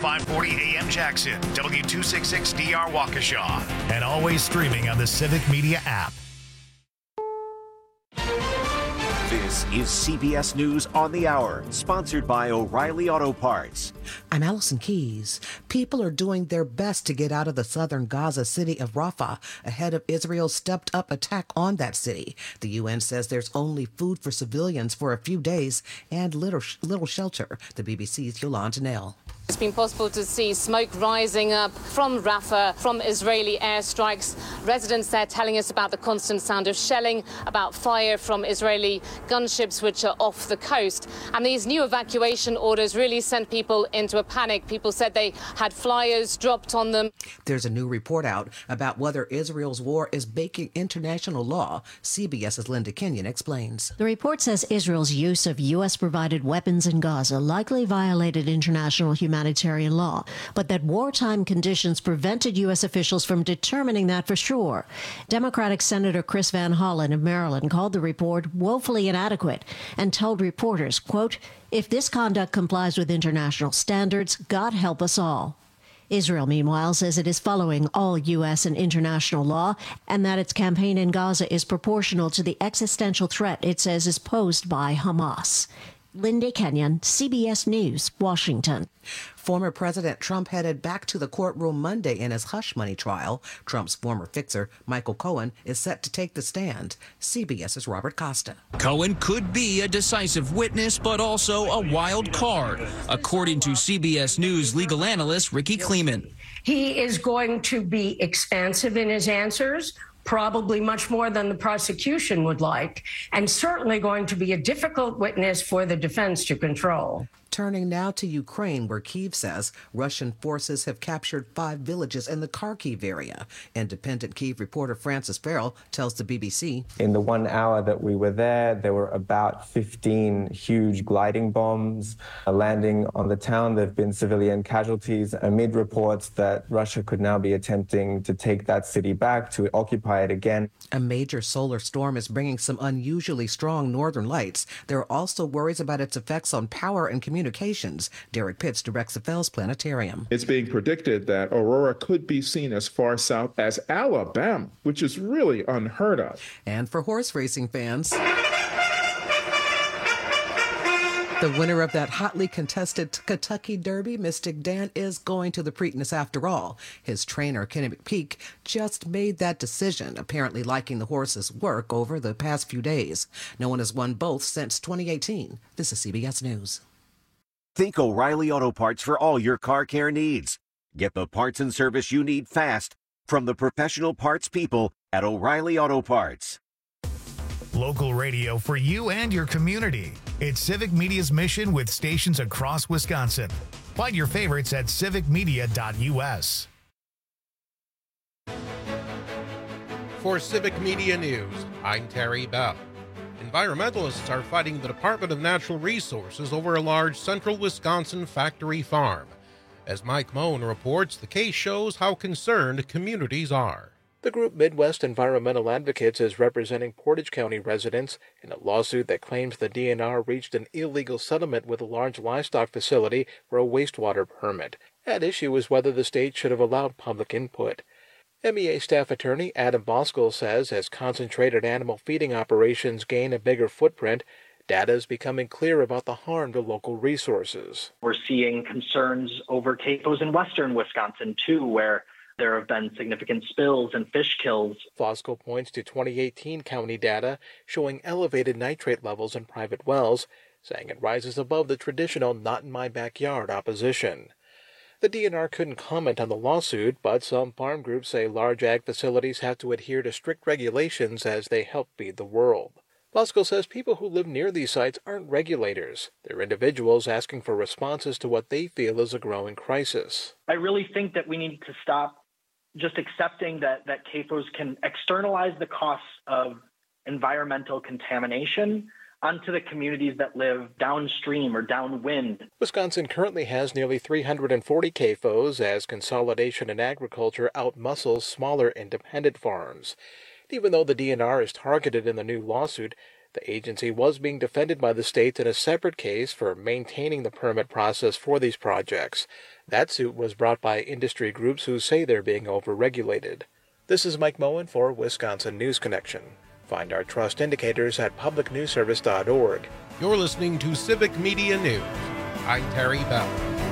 540 AM Jackson, W266DR Waukesha, and always streaming on the Civic Media app. This is CBS News on the Hour, sponsored by O'Reilly Auto Parts. I'm Allison Keys. People are doing their best to get out of the southern Gaza city of Rafah ahead of Israel's stepped-up attack on that city. The UN says there's only food for civilians for a few days and little shelter. The BBC's Yolanda Nell. It's been possible to see smoke rising up from Rafah from Israeli airstrikes. Residents there telling us about the constant sound of shelling, about fire from Israeli gunships which are off the coast. And these new evacuation orders really sent people into a panic. People said they had flyers dropped on them. There's a new report out about whether Israel's war is breaking international law. CBS's Linda Kenyon explains. The report says Israel's use of U.S.-provided weapons in Gaza likely violated international humanitarian law, but that wartime conditions prevented U.S. officials from determining that for sure. Democratic Senator Chris Van Hollen of Maryland called the report woefully inadequate and told reporters, quote, "If this conduct complies with international standards, God help us all." Israel, meanwhile, says it is following all U.S. and international law and that its campaign in Gaza is proportional to the existential threat it says is posed by Hamas. Linda Kenyon, CBS News, Washington. Former President Trump headed back to the courtroom Monday in his hush money trial. Trump's former fixer, Michael Cohen, is set to take the stand. CBS's Robert Costa. Cohen could be a decisive witness, but also a wild card, according to CBS News legal analyst Ricky Kleeman. He is going to be expansive in his answers, probably much more than the prosecution would like, and certainly going to be a difficult witness for the defense to control. Turning now to Ukraine, where Kyiv says Russian forces have captured 5 villages in the Kharkiv area. Independent Kyiv reporter Francis Farrell tells the BBC. In the 1 hour that we were there were about 15 huge gliding bombs landing on the town. There have been civilian casualties amid reports that Russia could now be attempting to take that city back, to occupy it again. A major solar storm is bringing some unusually strong northern lights. There are also worries about its effects on power and communications. Derek Pitts directs the Fels Planetarium. It's being predicted that aurora could be seen as far south as Alabama, which is really unheard of. And for horse racing fans, the winner of that hotly contested Kentucky Derby, Mystic Dan, is going to the Preakness after all. His trainer, Kenny McPeak, just made that decision, apparently liking the horse's work over the past few days. No one has won both since 2018. This is CBS News. Think O'Reilly Auto Parts for all your car care needs. Get the parts and service you need fast from the professional parts people at O'Reilly Auto Parts. Local radio for you and your community. It's Civic Media's mission with stations across Wisconsin. Find your favorites at civicmedia.us. For Civic Media News, I'm Terry Bell. Environmentalists are fighting the Department of Natural Resources over a large central Wisconsin factory farm. As Mike Moen reports, the case shows how concerned communities are. The group Midwest Environmental Advocates is representing Portage County residents in a lawsuit that claims the DNR reached an illegal settlement with a large livestock facility for a wastewater permit. At issue is whether the state should have allowed public input. MEA staff attorney Adam Boskell says as concentrated animal feeding operations gain a bigger footprint, data is becoming clear about the harm to local resources. We're seeing concerns over CAFOs in western Wisconsin, too, where there have been significant spills and fish kills. Boskell points to 2018 county data showing elevated nitrate levels in private wells, saying it rises above the traditional not-in-my-backyard opposition. The DNR couldn't comment on the lawsuit, but some farm groups say large ag facilities have to adhere to strict regulations as they help feed the world. Boskell says people who live near these sites aren't regulators. They're individuals asking for responses to what they feel is a growing crisis. I really think that we need to stop just accepting that CAFOs can externalize the costs of environmental contamination onto the communities that live downstream or downwind. Wisconsin currently has nearly 340 CAFOs as consolidation in agriculture outmuscles smaller independent farms. Even though the DNR is targeted in the new lawsuit, The agency was being defended by the state in a separate case for maintaining the permit process for these projects. That suit was brought by industry groups who say they're being overregulated. This is Mike Moen for Wisconsin News Connection. Find our trust indicators at publicnewsservice.org. You're listening to Civic Media News. I'm Terry Bell.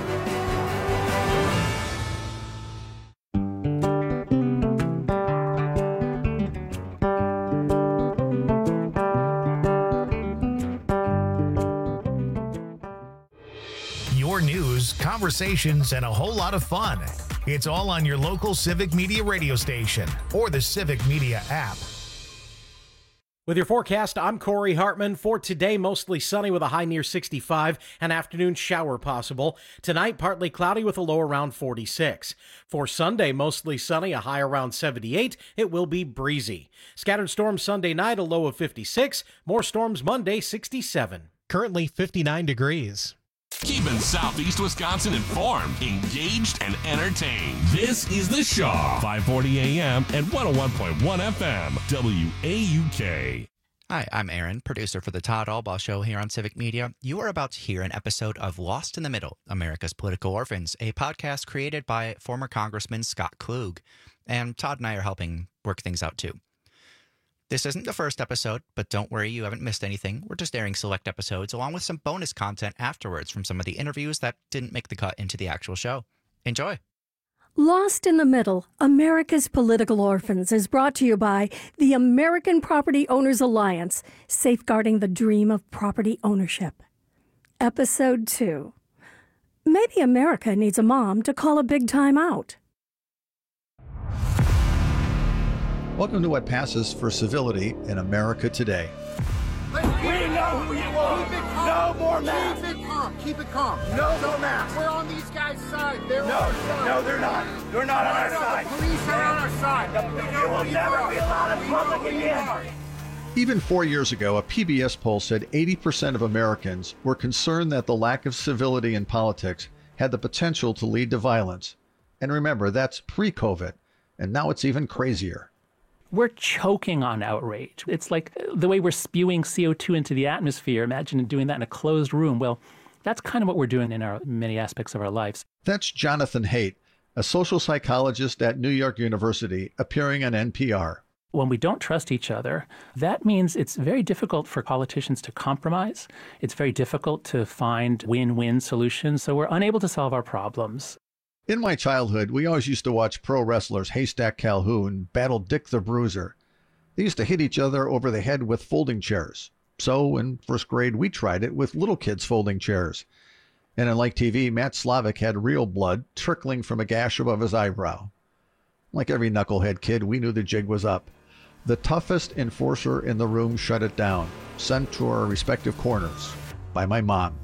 Your news, conversations, and a whole lot of fun. It's all on your local Civic Media radio station or the Civic Media app. With your forecast, I'm Corey Hartman. For today, mostly sunny with a high near 65, an afternoon shower possible. Tonight, partly cloudy with a low around 46. For Sunday, mostly sunny, a high around 78. It will be breezy. Scattered storms Sunday night, a low of 56. More storms Monday, 67. Currently 59 degrees. Keeping Southeast Wisconsin informed, engaged, and entertained. This is The Shaw, 540 AM and 101.1 FM, WAUK. Hi, I'm Aaron, producer for the Todd Albaugh Show here on Civic Media. You are about to hear an episode of Lost in the Middle, America's Political Orphans, a podcast created by former Congressman Scott Klug. And Todd and I are helping work things out too. This isn't the first episode, but don't worry, you haven't missed anything. We're just airing select episodes along with some bonus content afterwards from some of the interviews that didn't make the cut into the actual show. Enjoy. Lost in the Middle, America's Political Orphans is brought to you by the American Property Owners Alliance, safeguarding the dream of property ownership. Episode 2. Maybe America needs a mom to call a big time out. Welcome to what passes for civility in America today. We know who you are. No more masks. Keep it calm. Keep it calm. No more masks. We're on these guys' side. They're on our side. No, they're not. They're not on our side. The police are on our side. You will never be allowed in public again. Even 4 years ago, a PBS poll said 80% of Americans were concerned that the lack of civility in politics had the potential to lead to violence. And remember, that's pre-COVID. And now it's even crazier. We're choking on outrage. It's like the way we're spewing CO2 into the atmosphere. Imagine doing that in a closed room. Well, that's kind of what we're doing in our many aspects of our lives. That's Jonathan Haidt, a social psychologist at New York University, appearing on NPR. When we don't trust each other, that means it's very difficult for politicians to compromise. It's very difficult to find win-win solutions. So we're unable to solve our problems. In my childhood, we always used to watch pro wrestlers Haystack Calhoun battle Dick the Bruiser. They used to hit each other over the head with folding chairs. So in first grade, we tried it with little kids' folding chairs. And unlike TV, Matt Slavic had real blood trickling from a gash above his eyebrow. Like every knucklehead kid, we knew the jig was up. The toughest enforcer in the room shut it down, sent to our respective corners by my mom.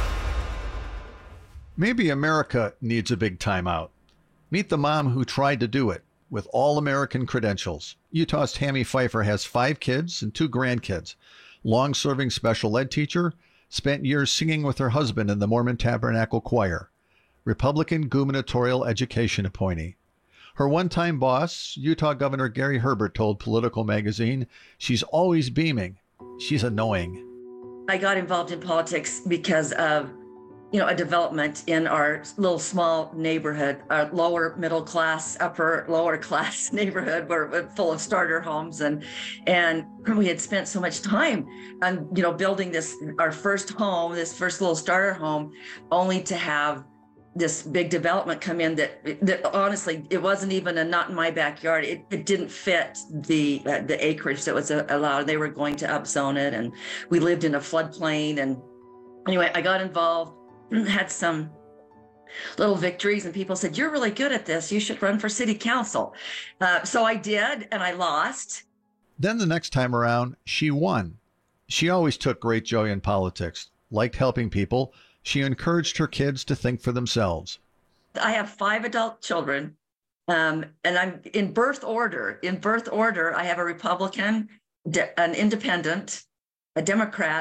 Maybe America needs a big timeout. Meet the mom who tried to do it with all-American credentials. Utah's Tammy Pfeiffer has 5 kids and 2 grandkids. Long-serving special ed teacher, spent years singing with her husband in the Mormon Tabernacle Choir. Republican gubernatorial education appointee. Her one-time boss, Utah Governor Gary Herbert, told Political Magazine, she's always beaming. She's annoying. I got involved in politics because of a development in our little small neighborhood, our lower middle class, upper lower class neighborhood, we're full of starter homes. And we had spent so much time on, building our first home, this first little starter home, only to have this big development come in that honestly, it wasn't even a not in my backyard. It didn't fit the acreage that was allowed. They were going to upzone it, and we lived in a floodplain. And anyway, I got involved, had some little victories, and people said, "You're really good at this. You should run for city council." So I did, and I lost. Then the next time around, she won. She always took great joy in politics, liked helping people. She encouraged her kids to think for themselves. I have 5 adult children, and I'm in birth order. In birth order, I have a Republican, an Independent, a Democrat,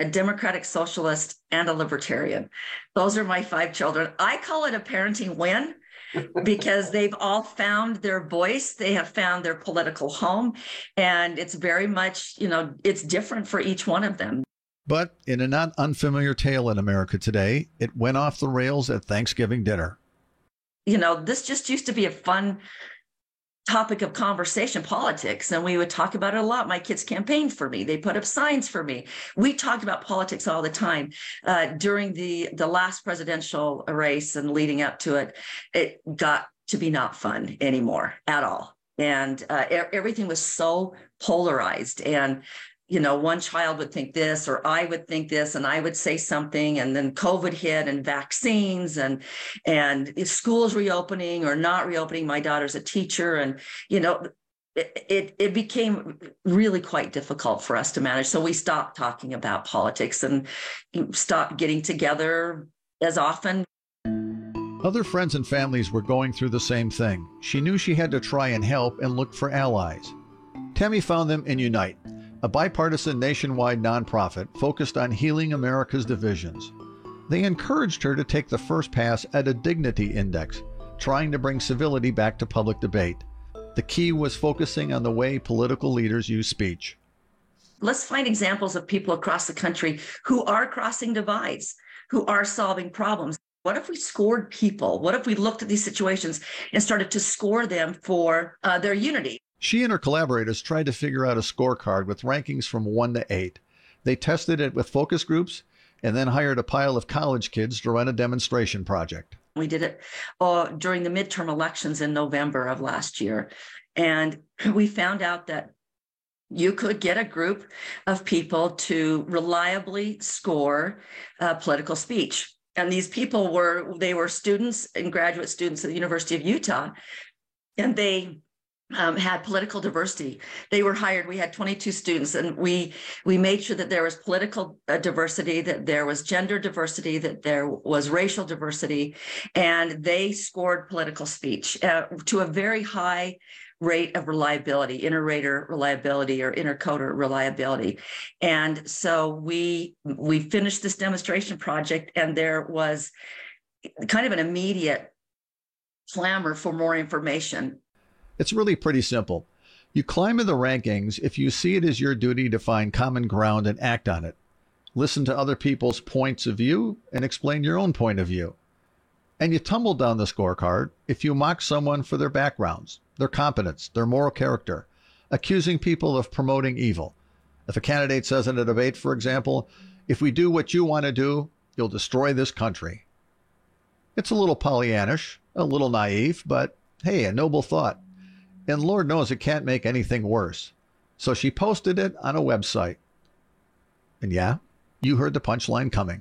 a Democratic Socialist, and a Libertarian. Those are my 5 children. I call it a parenting win because they've all found their voice. They have found their political home. And it's very much, it's different for each one of them. But in a not unfamiliar tale in America today, it went off the rails at Thanksgiving dinner. This just used to be a fun topic of conversation, politics, and we would talk about it a lot. My kids campaigned for me. They put up signs for me. We talked about politics all the time. During the last presidential race and leading up to it, it got to be not fun anymore at all. And everything was so polarized. And one child would think this, or I would think this, and I would say something, and then COVID hit, and vaccines, and if schools reopening or not reopening. My daughter's a teacher, and it became really quite difficult for us to manage. So we stopped talking about politics and stopped getting together as often. Other friends and families were going through the same thing. She knew she had to try and help and look for allies. Tammy found them in Unite, a bipartisan nationwide nonprofit focused on healing America's divisions. They encouraged her to take the first pass at a dignity index, trying to bring civility back to public debate. The key was focusing on the way political leaders use speech. Let's find examples of people across the country who are crossing divides, who are solving problems. What if we scored people? What if we looked at these situations and started to score them for their unity? She and her collaborators tried to figure out a scorecard with rankings from 1 to 8. They tested it with focus groups and then hired a pile of college kids to run a demonstration project. We did it during the midterm elections in November of last year. And we found out that you could get a group of people to reliably score political speech. And these people were students and graduate students at the University of Utah, and they had political diversity. They were hired. We had 22 students, and we made sure that there was political diversity, that there was gender diversity, that there was racial diversity, and they scored political speech to a very high rate of reliability, inter-rater reliability or intercoder reliability. And so we finished this demonstration project, and there was kind of an immediate clamor for more information. It's really pretty simple. You climb in the rankings if you see it as your duty to find common ground and act on it. Listen to other people's points of view and explain your own point of view. And you tumble down the scorecard if you mock someone for their backgrounds, their competence, their moral character, accusing people of promoting evil. If a candidate says in a debate, for example, "If we do what you want to do, you'll destroy this country." It's a little Pollyannish, a little naive, but hey, a noble thought. And Lord knows it can't make anything worse. So she posted it on a website. And yeah, you heard the punchline coming.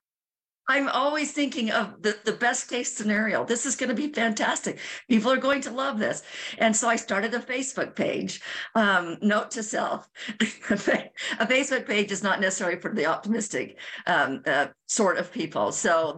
I'm always thinking of the best case scenario. This is going to be fantastic. People are going to love this. And so I started a Facebook page. Note to self, a Facebook page is not necessarily for the optimistic sort of people. So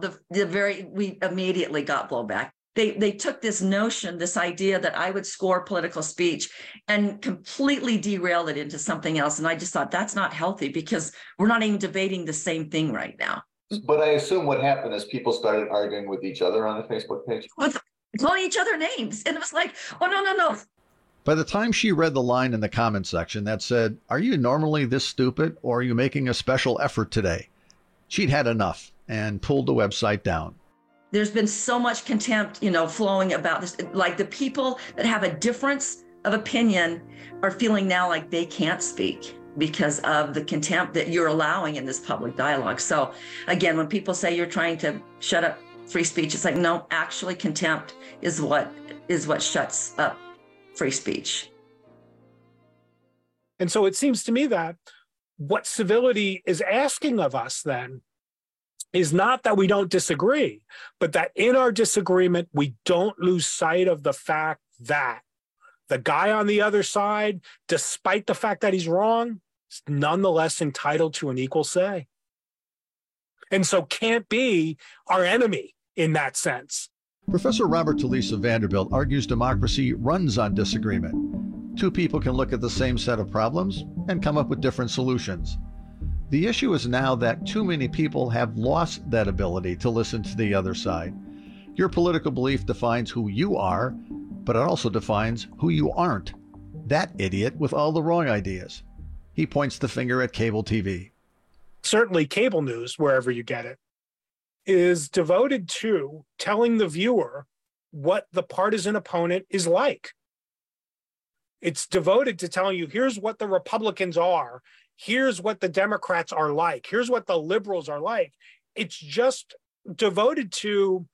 we immediately got blowback. They took this notion, this idea that I would score political speech and completely derail it into something else. And I just thought that's not healthy because we're not even debating the same thing right now. But I assume what happened is people started arguing with each other on the Facebook page. With calling each other names. And it was like, oh, no. By the time she read the line in the comment section that said, "Are you normally this stupid, or are you making a special effort today?" she'd had enough and pulled the website down. There's been so much contempt, flowing about this. Like the people that have a difference of opinion are feeling now like they can't speak because of the contempt that you're allowing in this public dialogue. So again, when people say you're trying to shut up free speech, it's like, no, actually contempt is what shuts up free speech. And so it seems to me that what civility is asking of us then is not that we don't disagree, but that in our disagreement, we don't lose sight of the fact that the guy on the other side, despite the fact that he's wrong, is nonetheless entitled to an equal say. And so can't be our enemy in that sense. Professor Robert Talisse of Vanderbilt argues democracy runs on disagreement. Two people can look at the same set of problems and come up with different solutions. The issue is now that too many people have lost that ability to listen to the other side. Your political belief defines who you are, but it also defines who you aren't. That idiot with all the wrong ideas. He points the finger at cable TV. Certainly cable news, wherever you get it, is devoted to telling the viewer what the partisan opponent is like. It's devoted to telling you, here's what the Republicans are, here's what the Democrats are like, here's what the liberals are like. It's just devoted to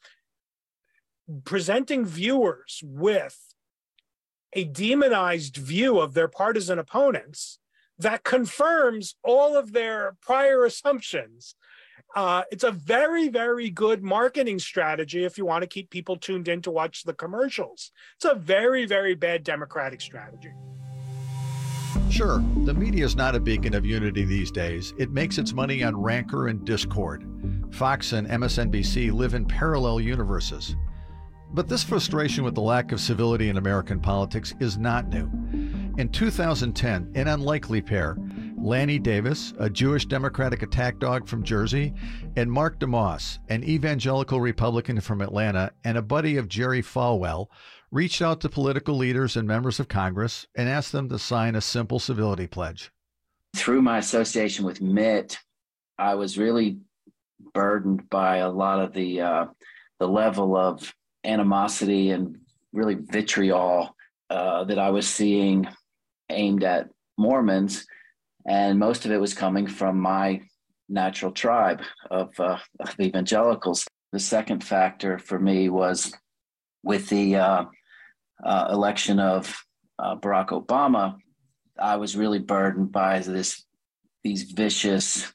presenting viewers with a demonized view of their partisan opponents that confirms all of their prior assumptions. It's a very, very good marketing strategy if you want to keep people tuned in to watch the commercials. It's a very, very bad Democratic strategy. Sure, the media is not a beacon of unity these days. It makes its money on rancor and discord. Fox and MSNBC live in parallel universes. But this frustration with the lack of civility in American politics is not new. In 2010, an unlikely pair, Lanny Davis, a Jewish Democratic attack dog from Jersey, and Mark DeMoss, an evangelical Republican from Atlanta and a buddy of Jerry Falwell, reached out to political leaders and members of Congress and asked them to sign a simple civility pledge. Through my association with Mitt, I was really burdened by a lot of the level of animosity and really vitriol that I was seeing aimed at Mormons. And most of it was coming from my natural tribe of evangelicals. The second factor for me was with the election of Barack Obama, I was really burdened by these vicious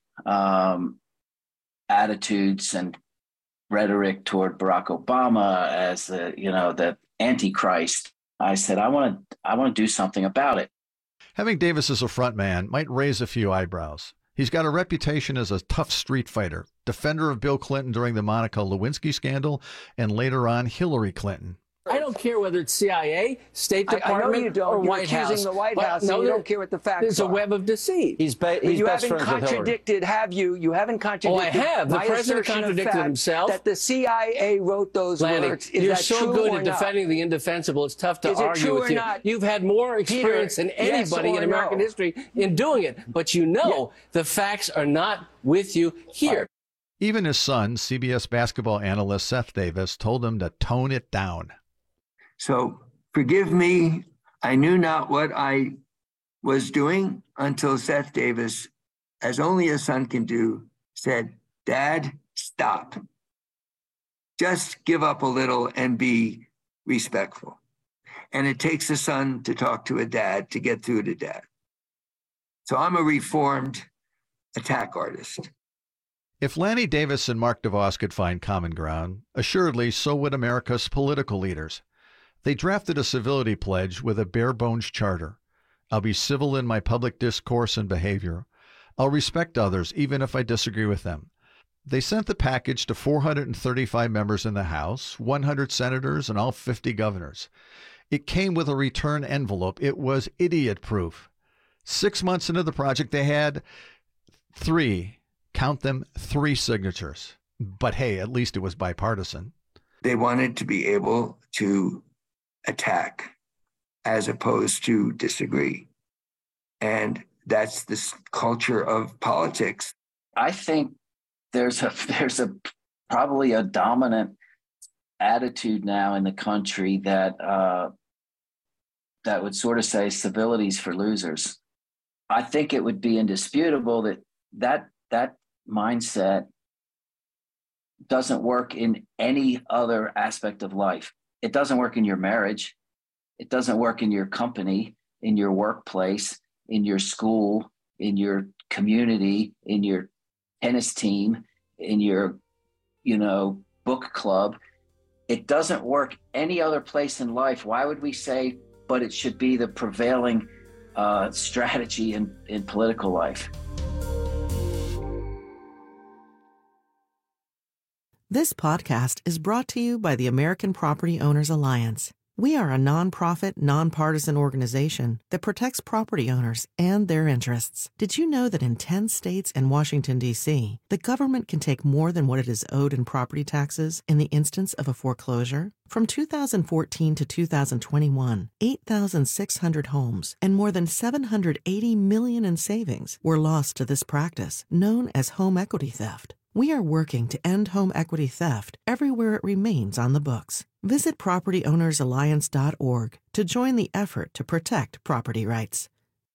attitudes and rhetoric toward Barack Obama as the Antichrist. I said, I want to do something about it. Having Davis as a front man might raise a few eyebrows. He's got a reputation as a tough street fighter, defender of Bill Clinton during the Monica Lewinsky scandal, and later on Hillary Clinton. I don't care whether it's CIA, State Department, I know you don't. or You're White House. accusing the White House, and you don't care what the facts are. There's a web of deceit. You haven't contradicted, have you? You haven't contradicted. Oh, I have. The president contradicted himself. That the CIA wrote those words. Is you're that so true good or at not? defending the indefensible. It's tough to Is it argue true with or you. not? You've had more experience than anybody in American history in doing it. But the facts are not with you here. Even his son, CBS basketball analyst Seth Davis, told him to tone it down. So forgive me, I knew not what I was doing until Seth Davis, as only a son can do, said, "Dad, stop. Just give up a little and be respectful." And it takes a son to talk to a dad to get through to dad. So I'm a reformed attack artist. If Lanny Davis and Mark DeVos could find common ground, assuredly so would America's political leaders. They drafted a civility pledge with a bare-bones charter. I'll be civil in my public discourse and behavior. I'll respect others, even if I disagree with them. They sent the package to 435 members in the House, 100 senators, and all 50 governors. It came with a return envelope. It was idiot-proof. 6 months into the project, they had 3 signatures. But hey, at least it was bipartisan. They wanted to be able to attack as opposed to disagree. And that's this culture of politics. I think there's probably a dominant attitude now in the country that would sort of say civility's for losers. I think it would be indisputable that mindset doesn't work in any other aspect of life. It doesn't work in your marriage. It doesn't work in your company, in your workplace, in your school, in your community, in your tennis team, in your, book club. It doesn't work any other place in life. Why would we say, but it should be the prevailing strategy in political life? This podcast is brought to you by the American Property Owners Alliance. We are a nonprofit, nonpartisan organization that protects property owners and their interests. Did you know that in 10 states and Washington, D.C., the government can take more than what it is owed in property taxes in the instance of a foreclosure? From 2014 to 2021, 8,600 homes and more than $780 million in savings were lost to this practice, known as home equity theft. We are working to end home equity theft everywhere it remains on the books. Visit PropertyOwnersAlliance.org to join the effort to protect property rights.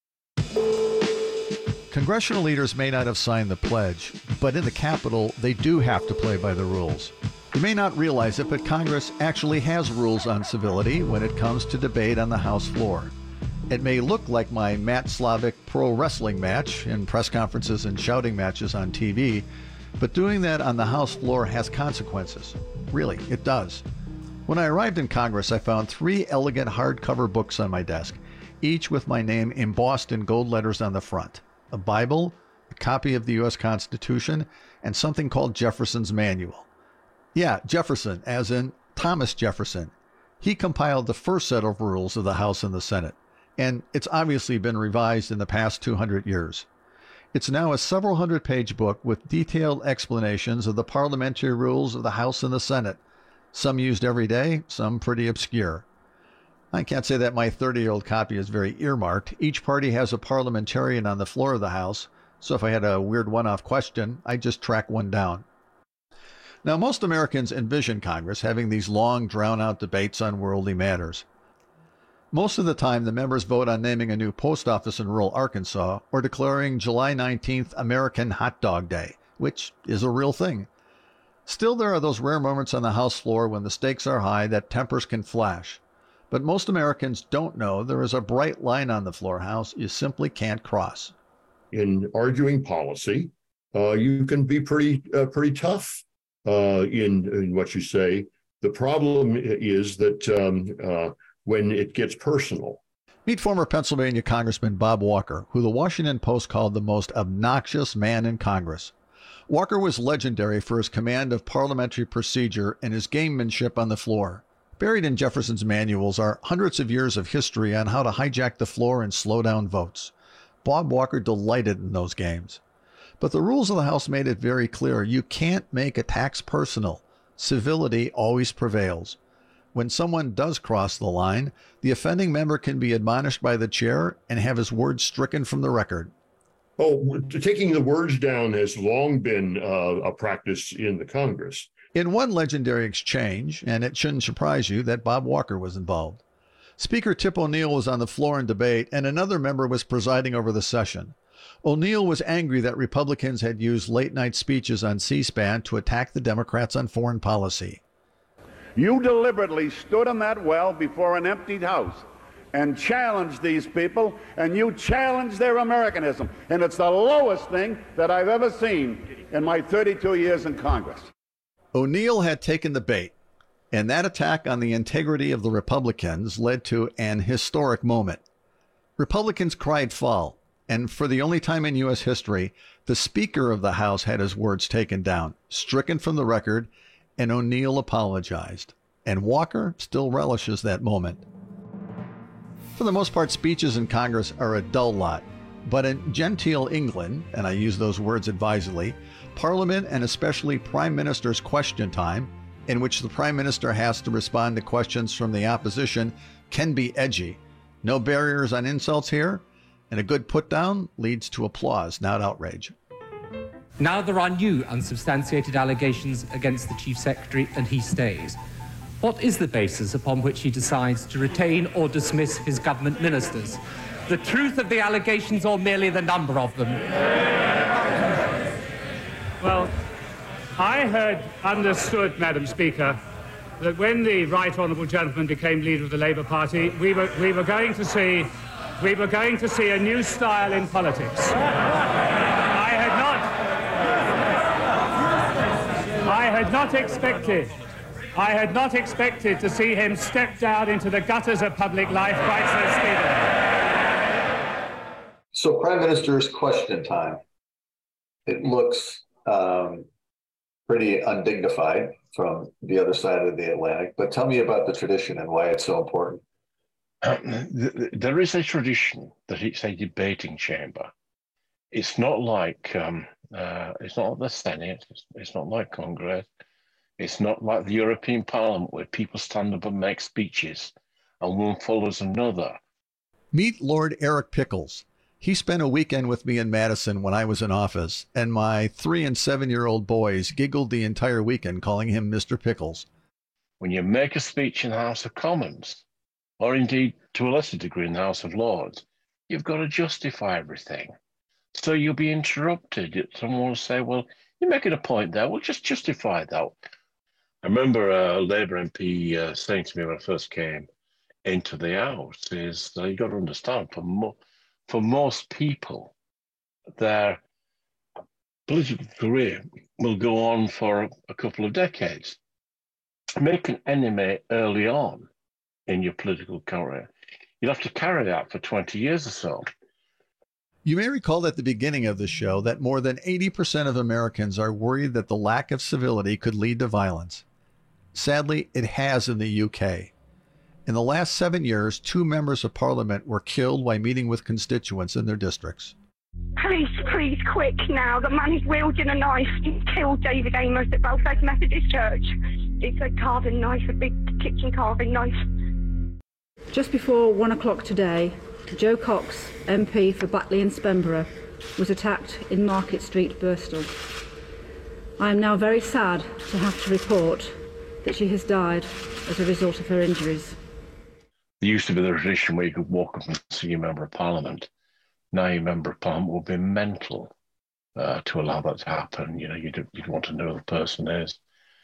Congressional leaders may not have signed the pledge, but in the Capitol, they do have to play by the rules. You may not realize it, but Congress actually has rules on civility when it comes to debate on the House floor. It may look like my Matt Slavik pro wrestling match in press conferences and shouting matches on TV, but doing that on the House floor has consequences. Really, it does. When I arrived in Congress, I found 3 elegant hardcover books on my desk, each with my name embossed in gold letters on the front. A Bible, a copy of the U.S. Constitution, and something called Jefferson's Manual. Yeah, Jefferson, as in Thomas Jefferson. He compiled the first set of rules of the House and the Senate, and it's obviously been revised in the past 200 years. It's now a several hundred-page book with detailed explanations of the parliamentary rules of the House and the Senate, some used every day, some pretty obscure. I can't say that my 30-year-old copy is very earmarked. Each party has a parliamentarian on the floor of the House, so if I had a weird one-off question, I'd just track one down. Now, most Americans envision Congress having these long, drawn-out debates on worldly matters. Most of the time, the members vote on naming a new post office in rural Arkansas or declaring July 19th American Hot Dog Day, which is a real thing. Still, there are those rare moments on the House floor when the stakes are high that tempers can flash. But most Americans don't know there is a bright line on the floor, House, you simply can't cross. In arguing policy, you can be pretty tough in what you say. The problem is that when it gets personal. Meet former Pennsylvania Congressman Bob Walker, who the Washington Post called the most obnoxious man in Congress. Walker was legendary for his command of parliamentary procedure and his gamemanship on the floor. Buried in Jefferson's manuals are hundreds of years of history on how to hijack the floor and slow down votes. Bob Walker delighted in those games. But the rules of the House made it very clear you can't make attacks personal. Civility always prevails. When someone does cross the line, the offending member can be admonished by the chair and have his words stricken from the record. Oh, taking the words down has long been a practice in the Congress. In one legendary exchange, and it shouldn't surprise you that Bob Walker was involved. Speaker Tip O'Neill was on the floor in debate, and another member was presiding over the session. O'Neill was angry that Republicans had used late-night speeches on C-SPAN to attack the Democrats on foreign policy. You deliberately stood in that well before an emptied house and challenged these people, and you challenged their Americanism. And it's the lowest thing that I've ever seen in my 32 years in Congress. O'Neill had taken the bait, and that attack on the integrity of the Republicans led to an historic moment. Republicans cried foul, and for the only time in U.S. history, the Speaker of the House had his words taken down, stricken from the record, and O'Neill apologized. And Walker still relishes that moment. For the most part, speeches in Congress are a dull lot. But in genteel England, and I use those words advisedly, Parliament and especially Prime Minister's question time, in which the Prime Minister has to respond to questions from the opposition, can be edgy. No barriers on insults here, and a good put-down leads to applause, not outrage. Now there are new unsubstantiated allegations against the Chief Secretary, and he stays. What is the basis upon which he decides to retain or dismiss his government ministers? The truth of the allegations or merely the number of them? Well, I understood, Madam Speaker, that when the Right Honourable Gentleman became leader of the Labour Party, we were going to see a new style in politics. I had not expected to see him step down into the gutters of public life quite so speedily. So Prime Minister's question time. It looks pretty undignified from the other side of the Atlantic. But tell me about the tradition and why it's so important. There is a tradition that it's a debating chamber. It's not like the Senate. It's not like Congress. It's not like the European Parliament where people stand up and make speeches and one follows another. Meet Lord Eric Pickles. He spent a weekend with me in Madison when I was in office, and my 3- and 7-year-old boys giggled the entire weekend calling him Mr. Pickles. When you make a speech in the House of Commons, or indeed to a lesser degree in the House of Lords, you've got to justify everything. So you'll be interrupted. Someone will say, well, you're making a point there. Well, just justify that. I remember a Labour MP saying to me when I first came into the House is you've got to understand, for most people, their political career will go on for a couple of decades. Make an enemy early on in your political career. You'll have to carry that for 20 years or so. You may recall at the beginning of the show that more than 80% of Americans are worried that the lack of civility could lead to violence. Sadly, it has in the UK. In the last 7 years, 2 members of parliament were killed while meeting with constituents in their districts. Please, quick now. The man is wielding a knife. He killed David Amos at Belfast Methodist Church. It's a carving knife, a big kitchen carving knife. Just before 1 o'clock today, Joe Cox, MP for Batley and Spenborough, was attacked in Market Street, Bristol. I am now very sad to have to report that she has died as a result of her injuries. There used to be the tradition where you could walk up and see a member of parliament. Now your member of parliament will be mental to allow that to happen. You know, you'd want to know who the person is.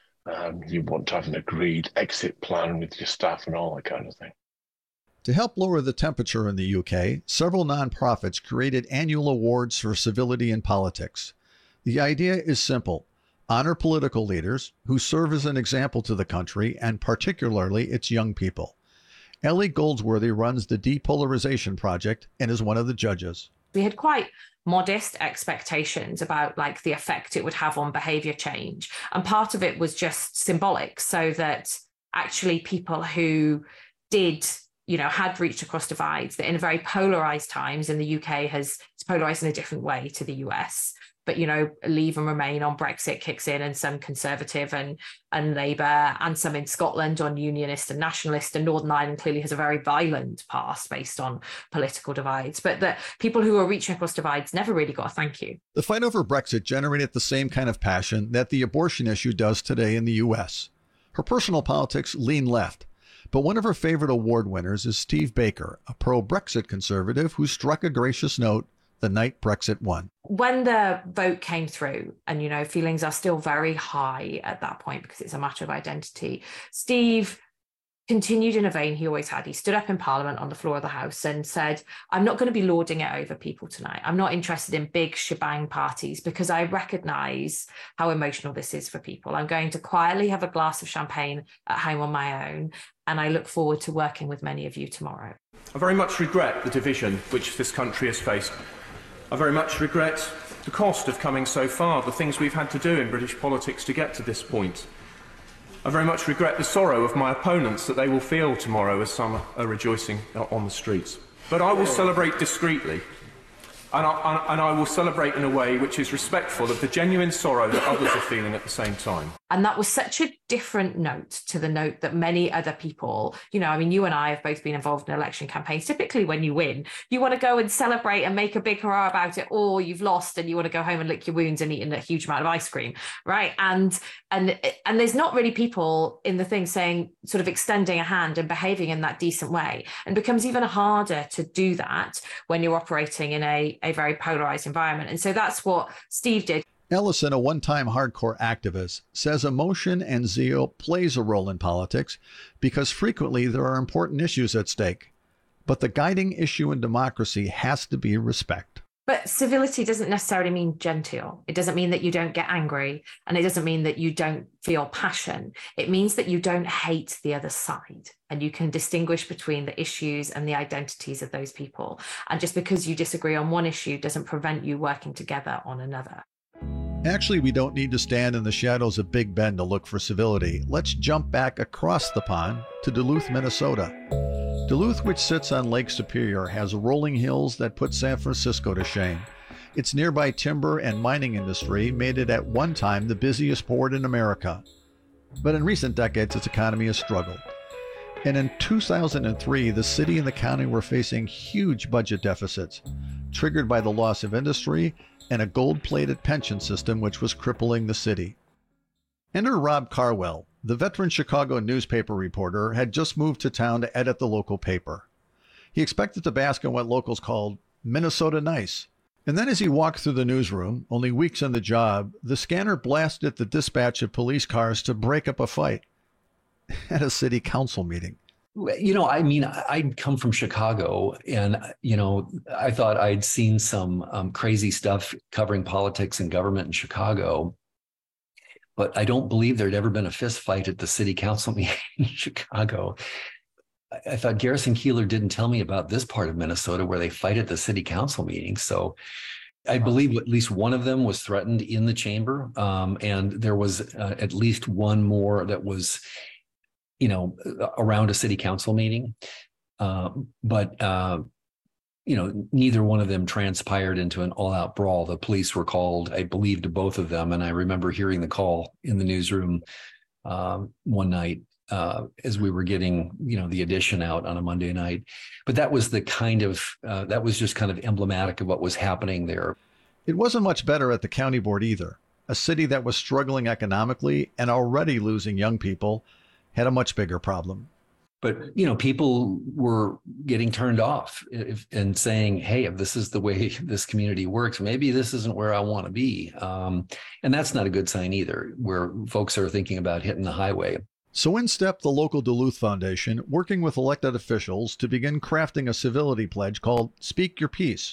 You want to have an agreed exit plan with your staff and all that kind of thing. To help lower the temperature in the UK, several nonprofits created annual awards for civility in politics. The idea is simple. Honor political leaders who serve as an example to the country and particularly its young people. Ellie Goldsworthy runs the Depolarization Project and is one of the judges. We had quite modest expectations about like the effect it would have on behavior change. And part of it was just symbolic, so that actually people who did, had reached across divides, that in very polarized times, in the UK it's polarized in a different way to the US. But, Leave and Remain on Brexit kicks in, and some Conservative and Labour, and some in Scotland on Unionist and Nationalist, and Northern Ireland clearly has a very violent past based on political divides. But the people who are reaching across divides never really got a thank you. The fight over Brexit generated the same kind of passion that the abortion issue does today in the U.S. Her personal politics lean left, but one of her favorite award winners is Steve Baker, a pro-Brexit conservative who struck a gracious note the night Brexit won. When the vote came through, and feelings are still very high at that point because it's a matter of identity, Steve continued in a vein he always had. He stood up in Parliament on the floor of the House and said, I'm not going to be lording it over people tonight. I'm not interested in big shebang parties because I recognise how emotional this is for people. I'm going to quietly have a glass of champagne at home on my own, and I look forward to working with many of you tomorrow. I very much regret the division which this country has faced. I very much regret the cost of coming so far, the things we've had to do in British politics to get to this point. I very much regret the sorrow of my opponents that they will feel tomorrow as some are rejoicing on the streets. But I will celebrate discreetly, and I will celebrate in a way which is respectful of the genuine sorrow that others are feeling at the same time. And that was such a different note to the note that many other people, you and I have both been involved in election campaigns. Typically when you win, you want to go and celebrate and make a big hurrah about it, or you've lost and you want to go home and lick your wounds and eat a huge amount of ice cream, right? And there's not really people in the thing saying, sort of extending a hand and behaving in that decent way. And it becomes even harder to do that when you're operating in a very polarized environment. And so that's what Steve did. Ellison, a one-time hardcore activist, says emotion and zeal plays a role in politics because frequently there are important issues at stake. But the guiding issue in democracy has to be respect. But civility doesn't necessarily mean genteel. It doesn't mean that you don't get angry, and it doesn't mean that you don't feel passion. It means that you don't hate the other side, and you can distinguish between the issues and the identities of those people. And just because you disagree on one issue doesn't prevent you working together on another. Actually, we don't need to stand in the shadows of Big Bend to look for civility. Let's jump back across the pond to Duluth, Minnesota. Duluth, which sits on Lake Superior, has rolling hills that put San Francisco to shame. Its nearby timber and mining industry made it at one time the busiest port in America. But in recent decades, its economy has struggled. And in 2003, the city and the county were facing huge budget deficits, triggered by the loss of industry and a gold-plated pension system which was crippling the city. Enter Rob Carwell. The veteran Chicago newspaper reporter had just moved to town to edit the local paper. He expected to bask in what locals called Minnesota nice. And then as he walked through the newsroom, only weeks on the job, the scanner blasted the dispatch of police cars to break up a fight at a city council meeting. You know, I mean, I'd come from Chicago and, you know, I thought I'd seen some crazy stuff covering politics and government in Chicago. But I don't believe there'd ever been a fist fight at the city council meeting in Chicago. I thought Garrison Keillor didn't tell me about this part of Minnesota where they fight at the city council meeting. So I believe at least one of them was threatened in the chamber. And there was at least one more that was, you know, around a city council meeting. But you know, neither one of them transpired into an all-out brawl. The police were called, I believe, to both of them. And I remember hearing the call in the newsroom one night as we were getting, you know, the edition out on a Monday night. But that was the kind of, that was just kind of emblematic of what was happening there. It wasn't much better at the county board either. A city that was struggling economically and already losing young people had a much bigger problem. But, you know, people were getting turned off and saying, hey, if this is the way this community works, maybe this isn't where I want to be. And that's not a good sign either, where folks are thinking about hitting the highway. So in stepped the local Duluth Foundation, working with elected officials to begin crafting a civility pledge called Speak Your Piece.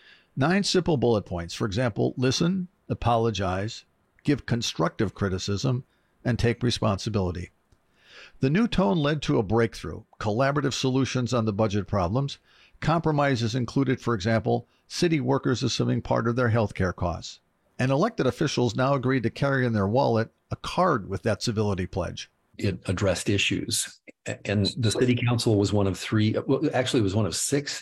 9 simple bullet points. For example, listen, apologize, give constructive criticism, and take responsibility. The new tone led to a breakthrough, collaborative solutions on the budget problems. Compromises included, for example, city workers assuming part of their health care costs. And elected officials now agreed to carry in their wallet a card with that civility pledge. It addressed issues. And the city council was one of 3, well, actually it was one of 6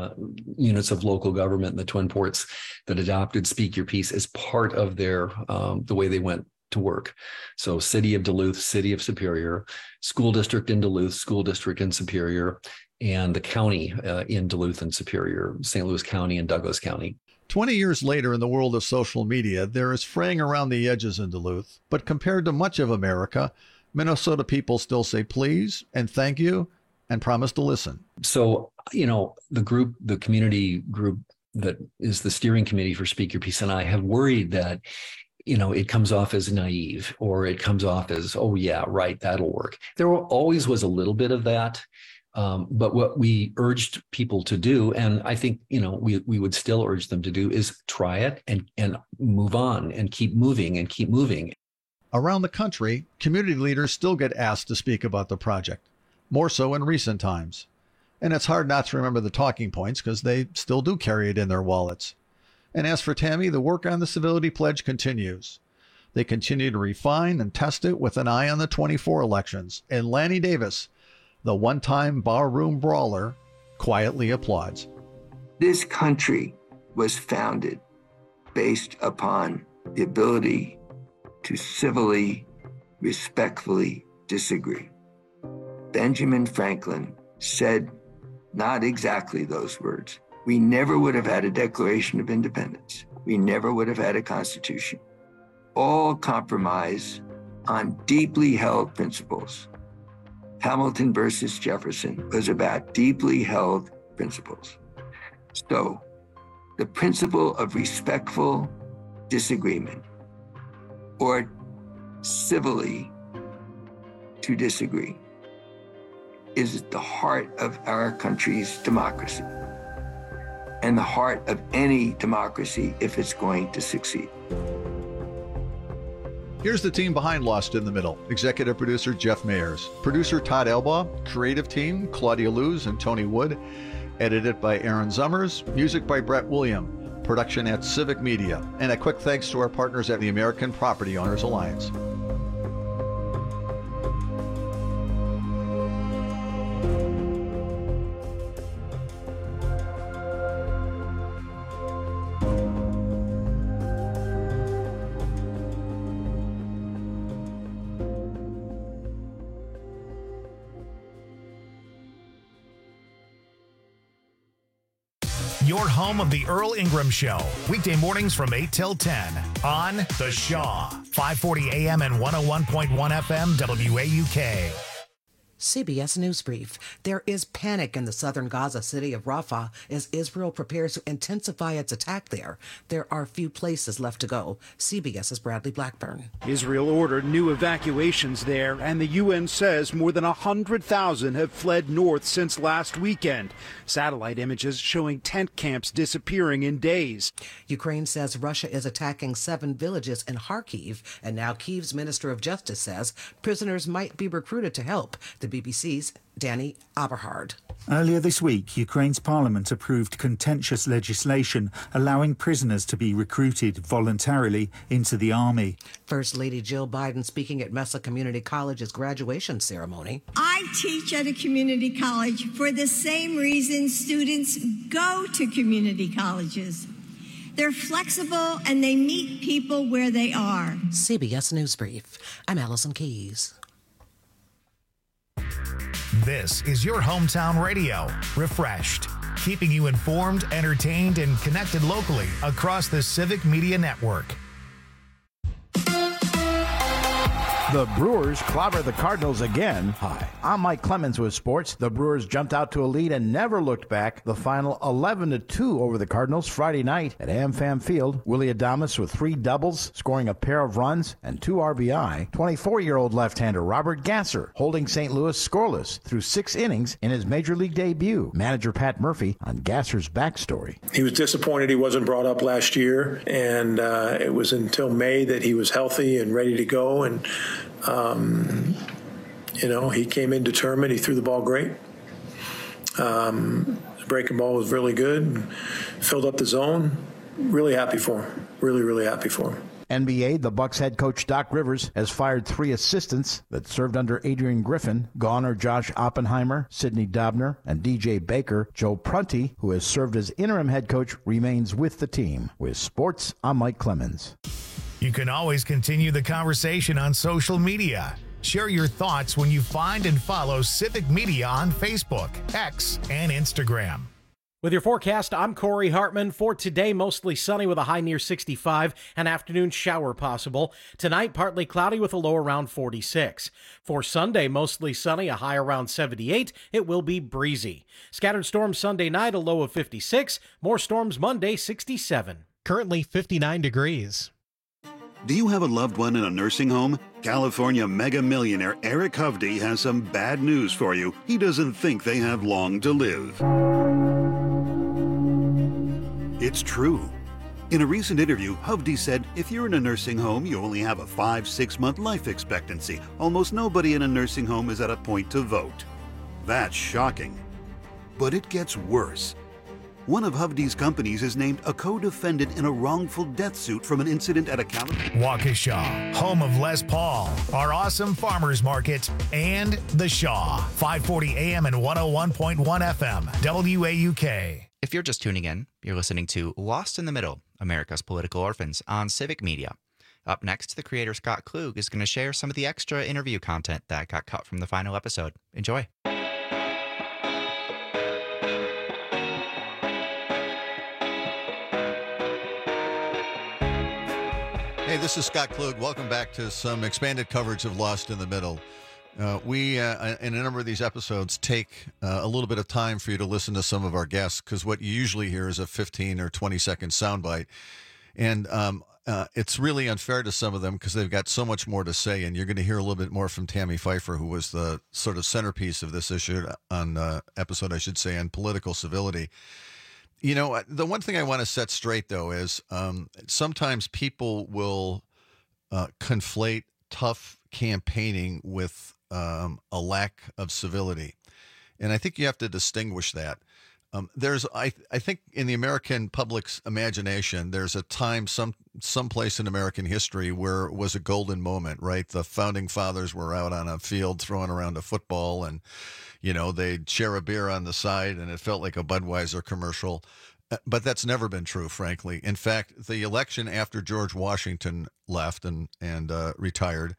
units of local government in the Twin Ports that adopted Speak Your Piece as part of their, the way they went to work. So City of Duluth, City of Superior, School District in Duluth, School District in Superior, and the county in Duluth and Superior, St. Louis County and Douglas County. 20 years later in the world of social media, there is fraying around the edges in Duluth, but compared to much of America, Minnesota people still say please and thank you and promise to listen. So, you know, the community group that is the steering committee for Speak Your Piece and I have worried that, you know, it comes off as naive or it comes off as, oh, yeah, right, that'll work. There always was a little bit of that. But what we urged people to do, and I think, you know, we would still urge them to do, is try it and move on and keep moving and keep moving. Around the country, community leaders still get asked to speak about the project, more so in recent times. And it's hard not to remember the talking points because they still do carry it in their wallets. And as for Tammy, the work on the civility pledge continues. They continue to refine and test it with an eye on the 24 elections. And Lanny Davis, the one-time barroom brawler, quietly applauds. This country was founded based upon the ability to civilly, respectfully disagree. Benjamin Franklin said not exactly those words. We never would have had a Declaration of Independence. We never would have had a Constitution. All compromise on deeply held principles. Hamilton versus Jefferson was about deeply held principles. So the principle of respectful disagreement, or civilly to disagree, is at the heart of our country's democracy and the heart of any democracy if it's going to succeed. Here's the team behind Lost in the Middle. Executive producer Jeff Mayers. Producer Todd Elbaugh. Creative team Claudia Luz and Tony Wood. Edited by Aaron Zummers. Music by Brett William. production at Civic Media. And a quick thanks to our partners at the American Property Owners Alliance. Your home of the Earl Ingram Show, weekday mornings from 8 till 10 on The Shaw, 540 AM and 101.1 FM WAUK. CBS News Brief. There is panic in the southern Gaza city of Rafah as Israel prepares to intensify its attack there. There are few places left to go. CBS's Bradley Blackburn. Israel ordered new evacuations there, and the UN says more than 100,000 have fled north since last weekend. Satellite images showing tent camps disappearing in days. Ukraine says Russia is attacking 7 villages in Kharkiv, and now Kyiv's Minister of Justice says prisoners might be recruited to help. The BBC's Danny Aberhard. Earlier this week, Ukraine's parliament approved contentious legislation allowing prisoners to be recruited voluntarily into the army. First Lady Jill Biden speaking at Mesa Community College's graduation ceremony. I teach at a community college for the same reason students go to community colleges. They're flexible and they meet people where they are. CBS News Brief. I'm Allison Keyes. This is your hometown radio, refreshed, keeping you informed, entertained, and connected locally across the Civic Media Network. The Brewers clobber the Cardinals again. Hi, I'm Mike Clemens with sports. The Brewers jumped out to a lead and never looked back. The final 11-2 over the Cardinals Friday night at AmFam Field. Willie Adames with 3 doubles, scoring a pair of runs and 2 RBI. 24-year-old left-hander Robert Gasser holding St. Louis scoreless through 6 innings in his Major League debut. Manager Pat Murphy on Gasser's backstory. He was disappointed he wasn't brought up last year, and it was until May that he was healthy and ready to go, and he came in determined. He threw the ball great. The breaking ball was really good. Filled up the zone. Really happy for him. Really, really happy for him. NBA, the Bucks head coach Doc Rivers has fired 3 assistants that served under Adrian Griffin. Gone are Josh Oppenheimer, Sidney Dobner, and DJ Baker. Joe Prunty, who has served as interim head coach, remains with the team. With sports, I'm Mike Clemens. You can always continue the conversation on social media. Share your thoughts when you find and follow Civic Media on Facebook, X, and Instagram. With your forecast, I'm Corey Hartman. For today, mostly sunny with a high near 65, an afternoon shower possible. Tonight, partly cloudy with a low around 46. For Sunday, mostly sunny, a high around 78. It will be breezy. Scattered storms Sunday night, a low of 56. More storms Monday, 67. Currently 59 degrees. Do you have a loved one in a nursing home? California mega millionaire Eric Hovde has some bad news for you. He doesn't think they have long to live. It's true. In a recent interview, Hovde said, if you're in a nursing home, you only have a 5-6 month life expectancy. Almost nobody in a nursing home is at a point to vote. That's shocking. But it gets worse. One of Hovde's companies is named a co-defendant in a wrongful death suit from an incident at a Waukesha, home of Les Paul, our awesome farmers market, and The Shaw, 540 AM and 101.1 FM, WAUK. If you're just tuning in, you're listening to Lost in the Middle, America's Political Orphans on Civic Media. Up next, the creator Scott Klug is going to share some of the extra interview content that got cut from the final episode. Enjoy. Hey, this is Scott Klug. Welcome back to some expanded coverage of Lost in the Middle. We, in a number of these episodes, take a little bit of time for you to listen to some of our guests, because what you usually hear is a 15 or 20-second soundbite. And it's really unfair to some of them because they've got so much more to say. And you're going to hear a little bit more from Tammy Pfeiffer, who was the sort of centerpiece of this issue on episode, I should say, on political civility. You know, the one thing I want to set straight, though, is sometimes people will conflate tough campaigning with a lack of civility. And I think you have to distinguish that. I think in the American public's imagination, there's a time, someplace in American history where it was a golden moment, right? The founding fathers were out on a field throwing around a football, and, you know, they'd share a beer on the side, and it felt like a Budweiser commercial. But that's never been true, frankly. In fact, the election after George Washington left and retired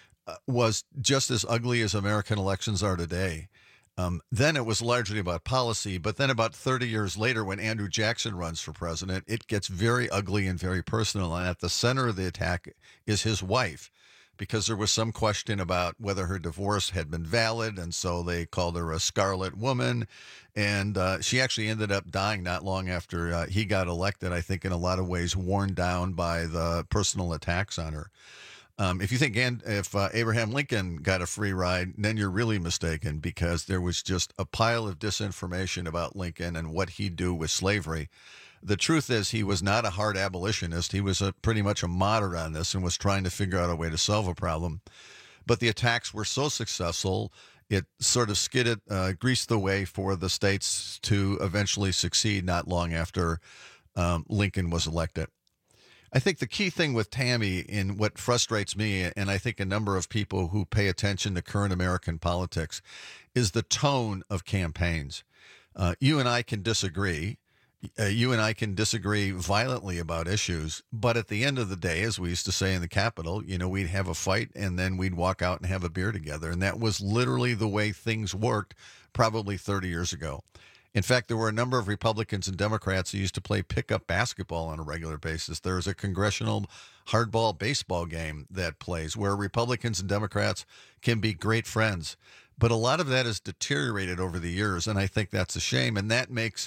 was just as ugly as American elections are today. Then it was largely about policy, but then about 30 years later, when Andrew Jackson runs for president, it gets very ugly and very personal. And at the center of the attack is his wife, because there was some question about whether her divorce had been valid. And so they called her a scarlet woman. And she actually ended up dying not long after he got elected, I think in a lot of ways worn down by the personal attacks on her. If you think if Abraham Lincoln got a free ride, then you're really mistaken, because there was just a pile of disinformation about Lincoln and what he'd do with slavery. The truth is he was not a hard abolitionist. He was pretty much a moderate on this and was trying to figure out a way to solve a problem. But the attacks were so successful, it sort of greased the way for the states to eventually succeed not long after Lincoln was elected. I think the key thing with Tammy, in what frustrates me, and I think a number of people who pay attention to current American politics, is the tone of campaigns. You and I can disagree. You and I can disagree violently about issues, but at the end of the day, as we used to say in the Capitol, you know, we'd have a fight and then we'd walk out and have a beer together. And that was literally the way things worked probably 30 years ago. In fact, there were a number of Republicans and Democrats who used to play pickup basketball on a regular basis. There's a congressional hardball baseball game that plays where Republicans and Democrats can be great friends. But a lot of that has deteriorated over the years, and I think that's a shame. And that makes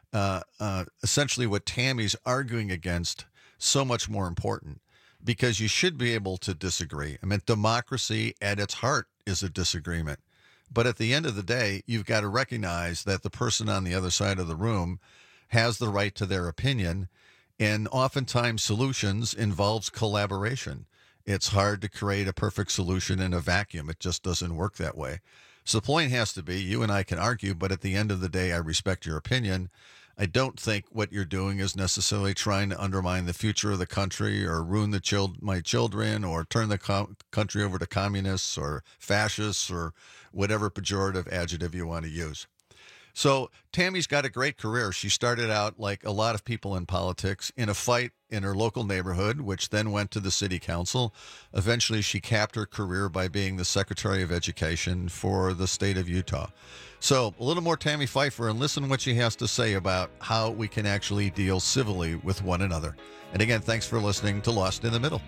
essentially what Tammy's arguing against so much more important, because you should be able to disagree. I mean, democracy at its heart is a disagreement. But at the end of the day, you've got to recognize that the person on the other side of the room has the right to their opinion. And oftentimes solutions involves collaboration. It's hard to create a perfect solution in a vacuum. It just doesn't work that way. So the point has to be, you and I can argue, but at the end of the day, I respect your opinion. I don't think what you're doing is necessarily trying to undermine the future of the country or ruin my children or turn the country over to communists or fascists or whatever pejorative adjective you want to use. So Tammy's got a great career. She started out, like a lot of people in politics, in a fight in her local neighborhood, which then went to the city council. Eventually, she capped her career by being the Secretary of Education for the state of Utah. So a little more Tammy Pfeiffer, and listen to what she has to say about how we can actually deal civilly with one another. And again, thanks for listening to Lost in the Middle.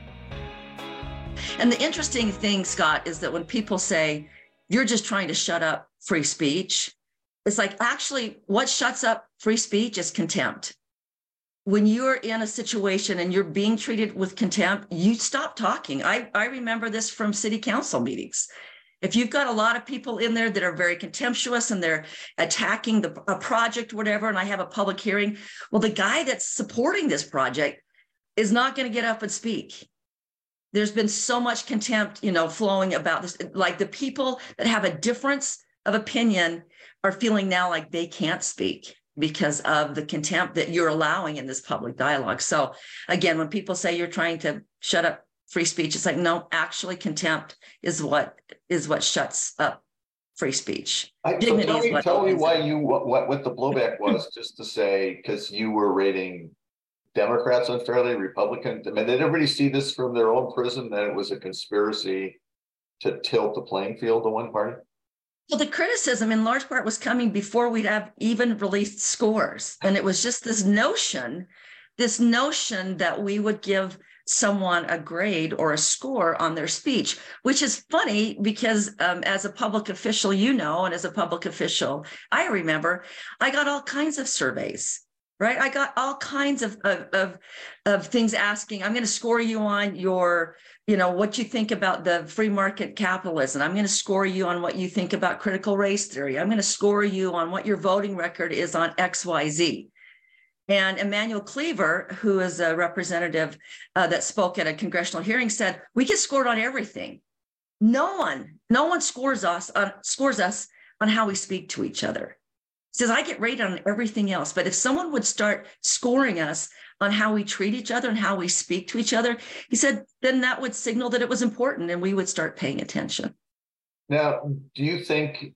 And the interesting thing, Scott, is that when people say, you're just trying to shut up free speech, it's like, actually, what shuts up free speech is contempt. When you're in a situation and you're being treated with contempt, you stop talking. I remember this from city council meetings. If you've got a lot of people in there that are very contemptuous and they're attacking a project, whatever, and I have a public hearing, well, the guy that's supporting this project is not going to get up and speak. There's been so much contempt, flowing about this. Like the people that have a difference of opinion are feeling now like they can't speak because of the contempt that you're allowing in this public dialogue. So again, when people say you're trying to shut up free speech, it's like, no, actually contempt is what shuts up free speech. Tell me why what the blowback was, just to say, because you were rating Democrats unfairly, Republicans. I mean, did everybody see this from their own prism, that it was a conspiracy to tilt the playing field to one party? Well, the criticism in large part was coming before we'd have even released scores. And it was just this notion that we would give someone a grade or a score on their speech, which is funny because as a public official, and as a public official, I remember I got all kinds of surveys, right? I got all kinds of things asking, I'm going to score you on your, what you think about the free market capitalism. I'm going to score you on what you think about critical race theory. I'm going to score you on what your voting record is on XYZ. And Emmanuel Cleaver, who is a representative that spoke at a congressional hearing, said, we get scored on everything. No one scores us on how we speak to each other. He says, I get rated on everything else. But if someone would start scoring us on how we treat each other and how we speak to each other, he said, then that would signal that it was important and we would start paying attention. Now, do you think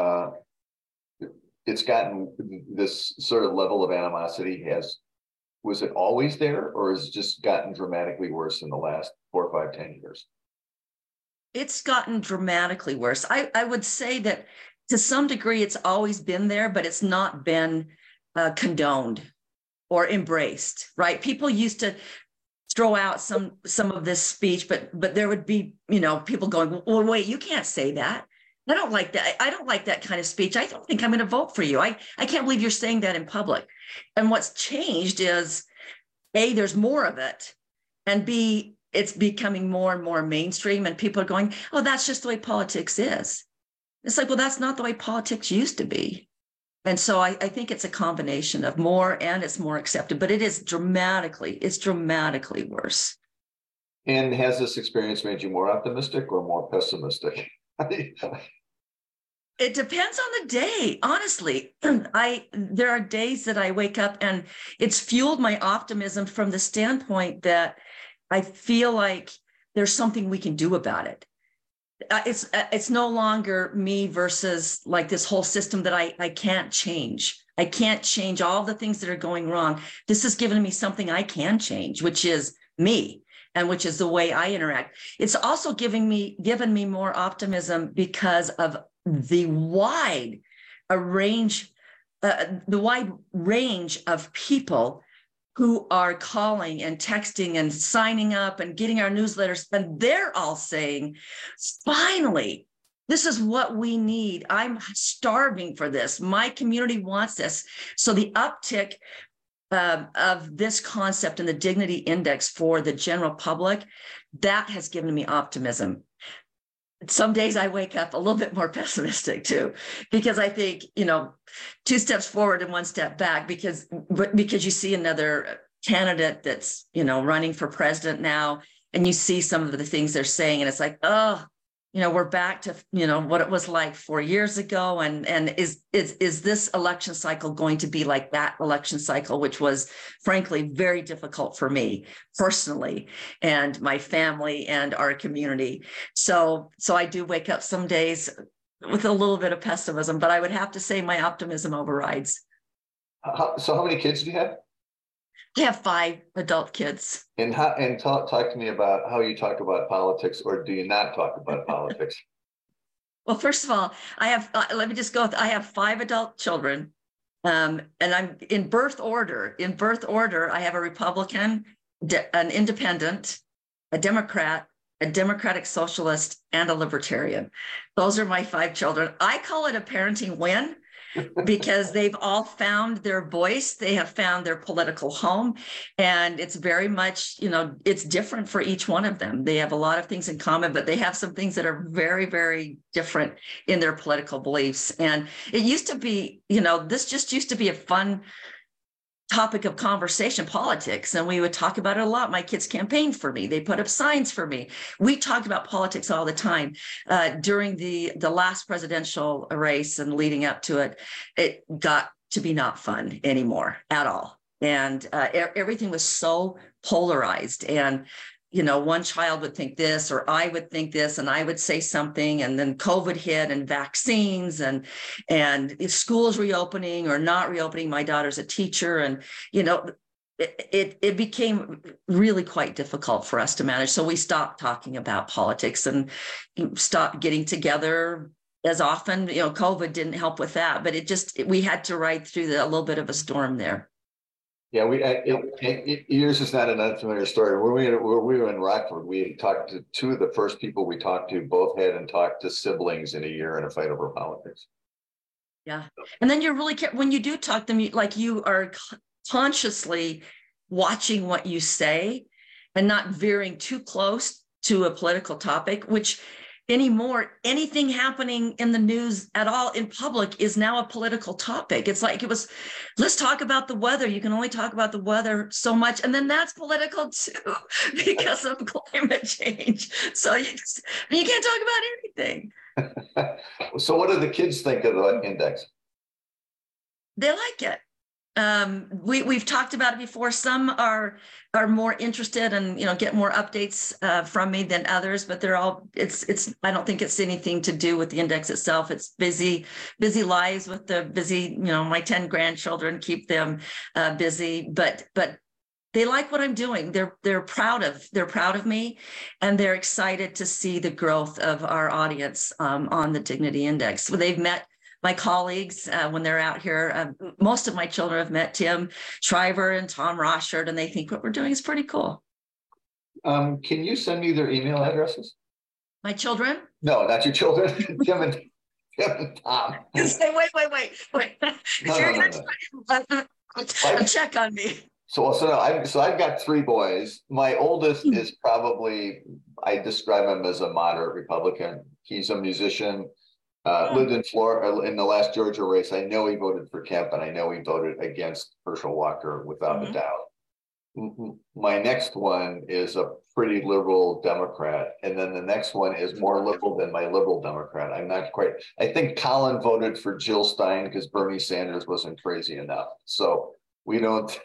it's gotten this sort of level of animosity was it always there, or has it just gotten dramatically worse in the last 4, 5, 10 years? It's gotten dramatically worse. I would say that to some degree, it's always been there, but it's not been condoned or embraced, right? People used to throw out some of this speech, but there would be, people going, well, wait, you can't say that. I don't like that. I don't like that kind of speech. I don't think I'm going to vote for you. I can't believe you're saying that in public. And what's changed is, A, there's more of it, and B, it's becoming more and more mainstream, and people are going, oh, that's just the way politics is. It's like, well, that's not the way politics used to be. And so I think it's a combination of more, and it's more accepted, but it's dramatically worse. And has this experience made you more optimistic or more pessimistic? It depends on the day, honestly. There are days that I wake up and it's fueled my optimism from the standpoint that I feel like there's something we can do about it. It's no longer me versus like this whole system that I can't change. I can't change all the things that are going wrong. This has given me something I can change, which is me, and which is the way I interact. It's also given me more optimism because of the wide range of people who are calling and texting and signing up and getting our newsletters, and they're all saying, finally, this is what we need. I'm starving for this. My community wants this. So the uptick of this concept and the dignity index for the general public, that has given me optimism. Some days I wake up a little bit more pessimistic too, because I think, 2 steps forward and 1 step back, because you see another candidate that's, running for president now, and you see some of the things they're saying, and it's like, oh, we're back to, what it was like 4 years ago. And is this election cycle going to be like that election cycle, which was frankly very difficult for me personally and my family and our community. So I do wake up some days with a little bit of pessimism, but I would have to say my optimism overrides. So how many kids do you have? I have 5 adult kids. And talk to me about how you talk about politics, or do you not talk about politics? Well, first of all, I have, let me just go. I have 5 adult children, and I'm in birth order. In birth order, I have a Republican, an independent, a Democrat, a Democratic Socialist, and a Libertarian. Those are my 5 children. I call it a parenting win, because they've all found their voice. They have found their political home. And it's very much, it's different for each one of them. They have a lot of things in common, but they have some things that are very, very different in their political beliefs. And it used to be, this just used to be a fun topic of conversation, politics, and we would talk about it a lot. My kids campaigned for me. They put up signs for me. We talked about politics all the time. During the last presidential race and leading up to it, it got to be not fun anymore at all. And everything was so polarized. And one child would think this, or I would think this, and I would say something, and then COVID hit, and vaccines, and if schools reopening or not reopening. My daughter's a teacher, and it became really quite difficult for us to manage. So we stopped talking about politics and stopped getting together as often. COVID didn't help with that, but we had to ride through a little bit of a storm there. Yeah, yours is not an unfamiliar story. When we were in Rockford, we talked to 2 of the first people we talked to. Both hadn't talked to siblings in a year in a fight over politics. Yeah, and then you're really when you do talk to them, you are consciously watching what you say and not veering too close to a political topic, which anymore, anything happening in the news at all in public is now a political topic. It's like let's talk about the weather. You can only talk about the weather so much. And then that's political too, because of climate change. So you can't talk about anything. So what do the kids think of the index? They like it. We've talked about it before. Some are more interested and, get more updates from me than others, but they're all, I don't think it's anything to do with the index itself. It's busy lives with the busy, my 10 grandchildren keep them busy, but they like what I'm doing. They're proud of me, and they're excited to see the growth of our audience on the Dignity Index. So they've met my colleagues when they're out here. Most of my children have met Tim Shriver and Tom Rochard, and they think what we're doing is pretty cool. Can you send me their email addresses? My children? No, not your children. Tim and Tom. Say, wait. You're going to check on me. So I've got 3 boys. My oldest is probably, I describe him as a moderate Republican. He's a musician. Lived in Florida in the last Georgia race. I know he voted for Kemp, and I know he voted against Herschel Walker without a doubt. My next one is a pretty liberal Democrat, and then the next one is more liberal than my liberal Democrat. I'm not quite. I think Colin voted for Jill Stein because Bernie Sanders wasn't crazy enough. So we don't.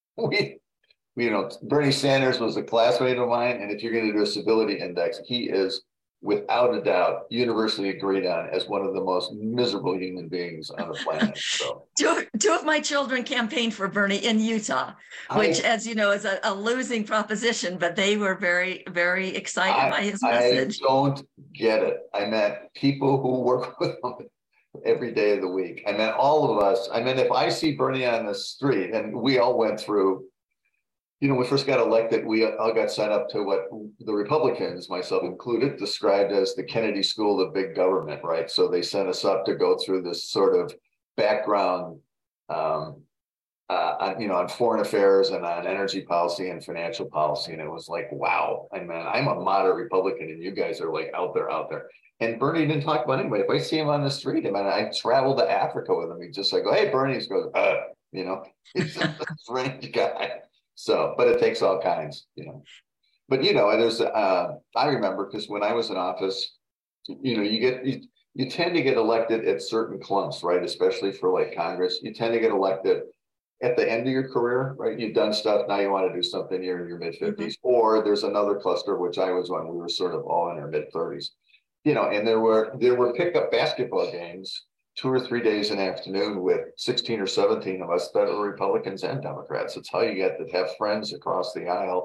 Bernie Sanders was a classmate of mine, and if you're going to do a civility index, he is, without a doubt, universally agreed on as one of the most miserable human beings on the planet. So two of my children campaigned for Bernie in Utah, which, as you know, is a losing proposition, but they were very, very excited by his message. I don't get it. I met people who work with him every day of the week. I mean, all of us. I mean, if I see Bernie on the street, and we all went through, when we first got elected, we all got signed up to what the Republicans, myself included, described as the Kennedy School of Big Government, right? So they sent us up to go through this sort of background on foreign affairs and on energy policy and financial policy. And it was like, wow, I mean, I'm a moderate Republican and you guys are like out there. And Bernie didn't talk about anybody. If I see him on the street, I mean, I traveled to Africa with him. He just like, hey, Bernie, he goes, he's a strange guy. So, but it takes all kinds, But there's I remember, because when I was in office, you tend to get elected at certain clumps, right? Especially for like Congress, you tend to get elected at the end of your career, right? You've done stuff, now you want to do something, you're in your mid-50s, or there's another cluster, which I was on, we were sort of all in our mid-30s, and there were pickup basketball games 2 or 3 days an afternoon with 16 or 17 of us that were Republicans and Democrats. It's how you get to have friends across the aisle.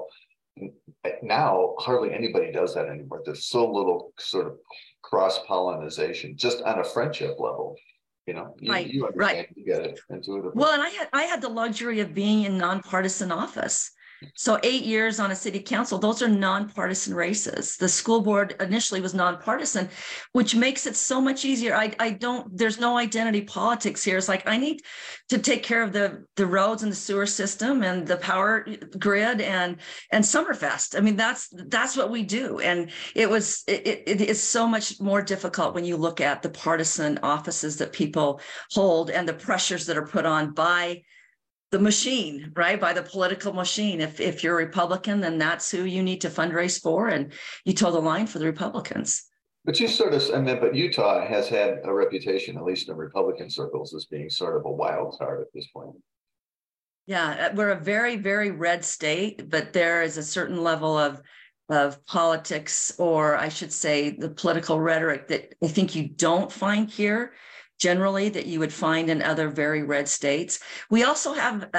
Now, hardly anybody does that anymore. There's so little sort of cross-pollinization, just on a friendship level. You understand, right. You get it intuitively. Well, and I had the luxury of being in nonpartisan office. So 8 years on a city council, those are nonpartisan races. The school board initially was nonpartisan, which makes it so much easier. There's no identity politics here. It's like, I need to take care of the roads and the sewer system and the power grid and Summerfest. I mean, that's what we do. And it is so much more difficult when you look at the partisan offices that people hold and the pressures that are put on by the machine, right? By the political machine. If you're a Republican, then that's who you need to fundraise for, and you toe the line for the Republicans. But but Utah has had a reputation, at least in Republican circles, as being sort of a wild card at this point. Yeah, we're a very, very red state, but there is a certain level of politics, or I should say the political rhetoric, that I think you don't find here generally, that you would find in other very red states. We also have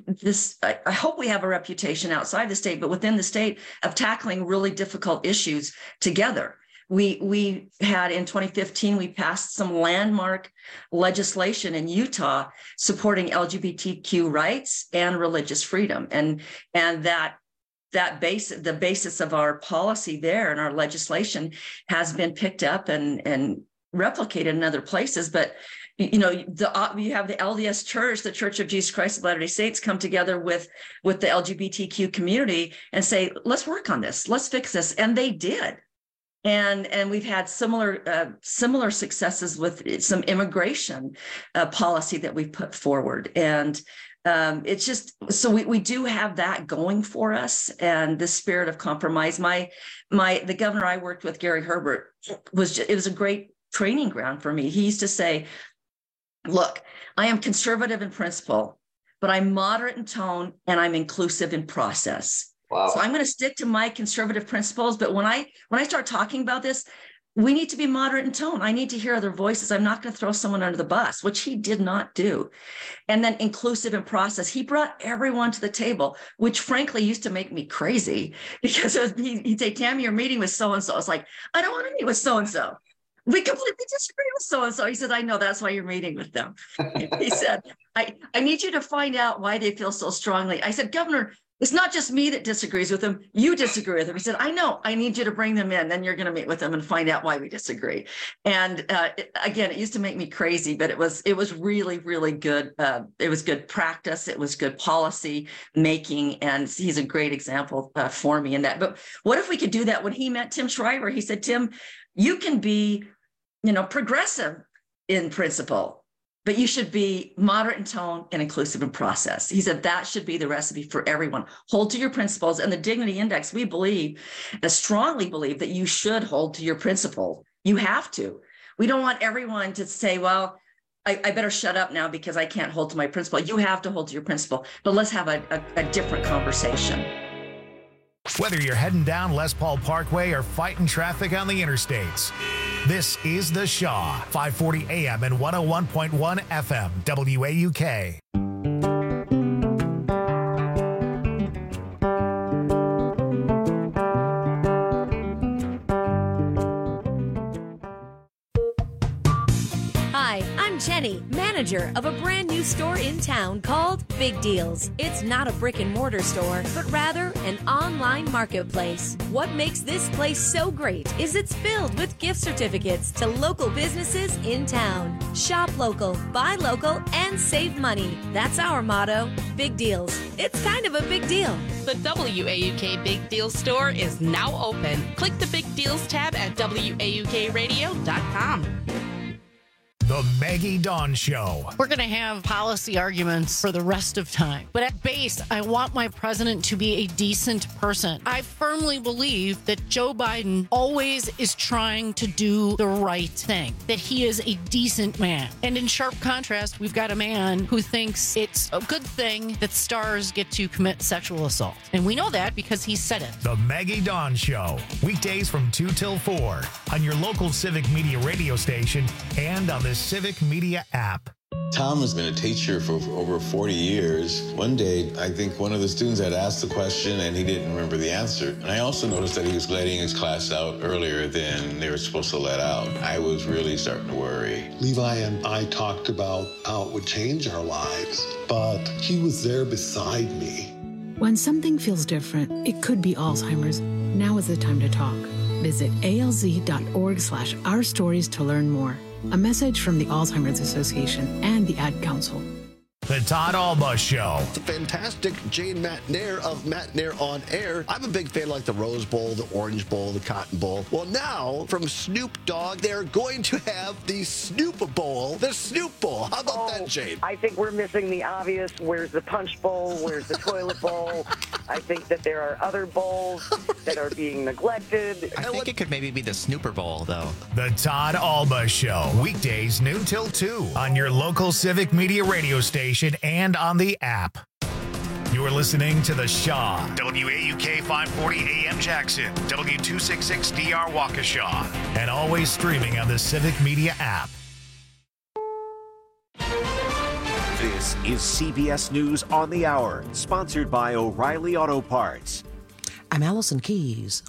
I hope we have a reputation outside the state, but within the state, of tackling really difficult issues together. We had in 2015, we passed some landmark legislation in Utah supporting LGBTQ rights and religious freedom. And the basis of our policy there and our legislation has been picked up and replicated in other places. But you have the LDS Church, the Church of Jesus Christ of Latter-day Saints, come together with the LGBTQ community and say, let's work on this, let's fix this, and they did. And we've had similar successes with some immigration policy that we've put forward. And it's just, so we do have that going for us, and the spirit of compromise. The governor I worked with, Gary Herbert, it was a great training ground for me. He used to say, Look, I am conservative in principle, but I'm moderate in tone and I'm inclusive in process. Wow. So I'm going to stick to my conservative principles. But when I start talking about this, we need to be moderate in tone. I need to hear other voices. I'm not going to throw someone under the bus, which he did not do. And then inclusive in process. He brought everyone to the table, which frankly used to make me crazy because he'd say, Tammy, you're meeting with so-and-so. I was like, I don't want to meet with so-and-so. We completely disagree with so-and-so. He said, I know, that's why you're meeting with them. He said, I need you to find out why they feel so strongly. I said, Governor, it's not just me that disagrees with them. You disagree with them. He said, I know, I need you to bring them in. Then you're going to meet with them and find out why we disagree. And again, it used to make me crazy, but it was really, really good. It was good practice. It was good policy making. And he's a great example for me in that. But what if we could do that when he met Tim Shriver? He said, Tim, you can be, progressive in principle, but you should be moderate in tone and inclusive in process. He said that should be the recipe for everyone. Hold to your principles. And the Dignity Index, we believe, and strongly believe that you should hold to your principles. You have to. We don't want everyone to say, well, I better shut up now because I can't hold to my principle. You have to hold to your principle, but let's have a different conversation. Whether you're heading down Les Paul Parkway or fighting traffic on the interstates, this is The Shaw, 540 AM and 101.1 FM, WAUK. Hi, I'm Jenny, manager of a brand new store in town called Big Deals. It's not a brick and mortar store, but rather an online marketplace. What makes this place so great is it's filled with gift certificates to local businesses in town. Shop local, buy local, and save money. That's our motto. Big Deals. It's kind of a big deal. The WAUK Big Deals store is now open. Click the Big Deals tab at WAUKradio.com. The Maggie Dawn Show. We're going to have policy arguments for the rest of time. But at base, I want my president to be a decent person. I firmly believe that Joe Biden always is trying to do the right thing, that he is a decent man. And in sharp contrast, we've got a man who thinks it's a good thing that stars get to commit sexual assault. And we know that because he said it. The Maggie Dawn Show. Weekdays from 2 till 4 on your local Civic Media radio station and on the Civic Media app. Tom has been a teacher for over 40 years. One day, I think one of the students had asked the question and he didn't remember the answer. And I also noticed that he was letting his class out earlier than they were supposed to let out. I was really starting to worry. Levi and I talked about how it would change our lives, but he was there beside me. When something feels different, it could be Alzheimer's. Now is the time to talk. Visit alz.org/ourstories to learn more. A message from the Alzheimer's Association and the Ad Council. The Todd Alba Show. It's a fantastic Jane McNair of McNair on Air. I'm a big fan like the Rose Bowl, the Orange Bowl, the Cotton Bowl. Well, now, from Snoop Dogg, they're going to have the Snoop Bowl, the Snoop Bowl. How about that, Jane? I think we're missing the obvious. Where's the Punch Bowl? Where's the Toilet Bowl? I think that there are other bowls that are being neglected. I think it could maybe be the Snooper Bowl, though. The Todd Alba Show. Weekdays, noon till 2 on your local Civic Media radio station and on the app. You're listening to The Shaw. WAUK 540 AM Jackson. W266DR Waukesha. And always streaming on the Civic Media app. This is CBS News on the Hour, sponsored by O'Reilly Auto Parts. I'm Allison Keys.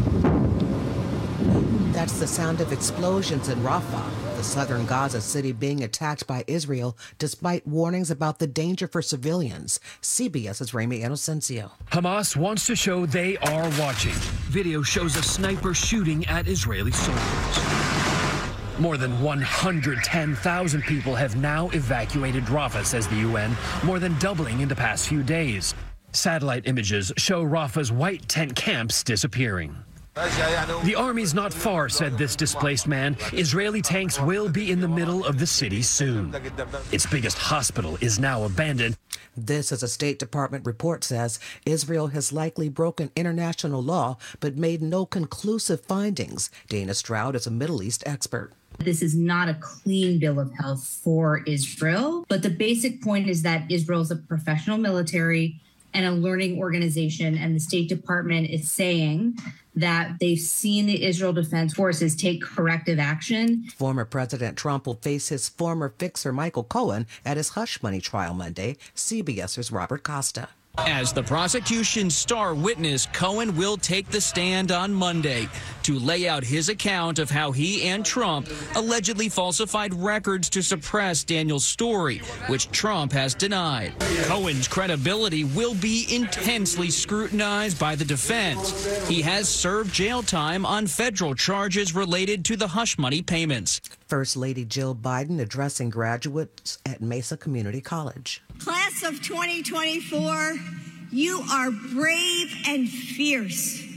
That's the sound of explosions in Rafah, the southern Gaza city being attacked by Israel despite warnings about the danger for civilians. CBS's Rami Inocencio. Hamas wants to show they are watching. Video shows a sniper shooting at Israeli soldiers. More than 110,000 people have now evacuated Rafah, says the UN, more than doubling in the past few days. Satellite images show Rafah's white tent camps disappearing. The army's not far, said this displaced man. Israeli tanks will be in the middle of the city soon. Its biggest hospital is now abandoned. This, as a State Department report says, Israel has likely broken international law but made no conclusive findings. Dana Stroud is a Middle East expert. This is not a clean bill of health for Israel, but the basic point is that Israel is a professional military and a learning organization, and the State Department is saying that they've seen the Israel Defense Forces take corrective action. Former President Trump will face his former fixer Michael Cohen at his hush money trial Monday. CBS's Robert Costa. As the prosecution's star witness, Cohen will take the stand on Monday to lay out his account of how he and Trump allegedly falsified records to suppress Daniel's story, which Trump has denied. Cohen's credibility will be intensely scrutinized by the defense. He has served jail time on federal charges related to the hush money payments. First Lady Jill Biden addressing graduates at Mesa Community College. Class of 2024, you are brave and fierce.